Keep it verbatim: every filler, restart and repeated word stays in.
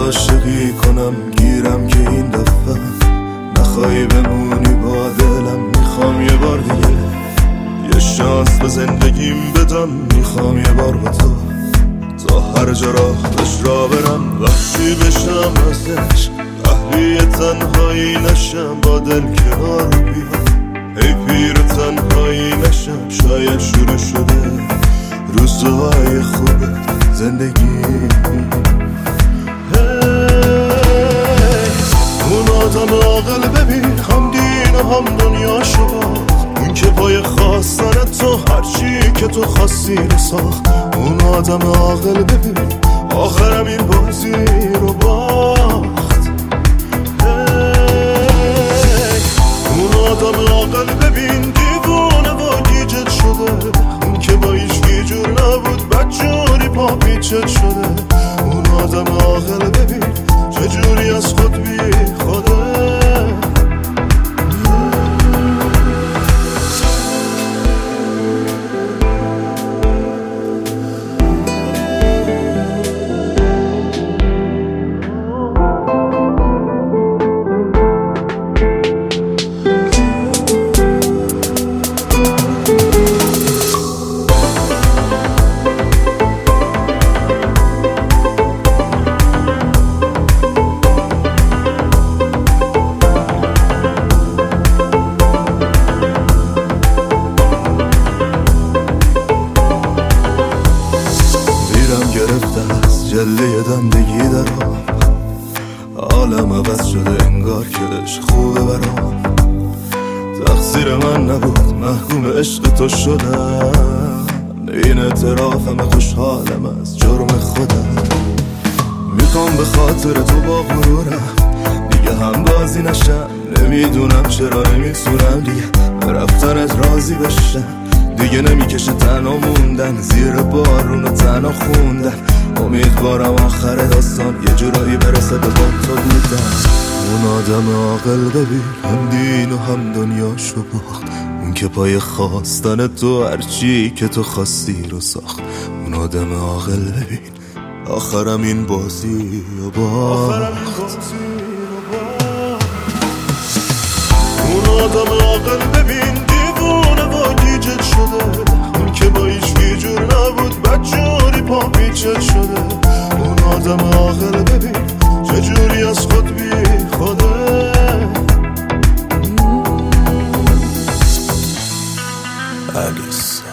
عاشقی کنم گیرم که این دفعه نخوایی بمونی با دلم. میخوام یه بار دیگه یه شانس به زندگیم بدم. میخوام یه بار با تو تا هر جا راهش را برم. وحشی بشم ازش اهلی تنهایی نشم. با دل کنار بیام ای پیر تنهایی نشم. شاید شروع شده روزهای خوب زندگی. اون آدم عاقل ببین هم دین و هم دنیاشو باخت. اون که پای خواستن تو هرچی که تو خواستی رو ساخت. اون آدم عاقل ببین آخرم این بازی رو باخت. اون آدم عاقل ببین دیوونه و گیجت شده. اون که با هیچ جور نبود بدجوری پا پیچت شده. اون آدم عاقل ببین چجوری از خود بی خوده. جله دندگی دارم عالم عوض شده انگار که عشق خوبه برام. تقصیر من نبود محکوم عشق تو شدم. این اعترافم خوشحالم از جرم خودم. میخوام به خاطر تو با غرورم دیگه هم بازی نشم. نمیدونم چرا نمیتونم دیگه رفتنت راضی بشم. دیگه نمیکشه تنها موندن زیر بارون و تنها خوندن. امیدوارم آخر داستان یه جورایی برسه به با تو بودن. اون آدم عاقل ببین هم دین و هم دنیاشو باخت. اون که پای خواستن تو هرچی که تو خواستی رو ساخت. اون آدم عاقل ببین آخرم این بازی رو باخت. اون آدم عاقل ببین دیوونه و گیجت شده. اون که با هیچ جور نبود بدجوری پا پیچت شده. اون آدم عاقل ببین چجوری از خود بی خوده. آلیس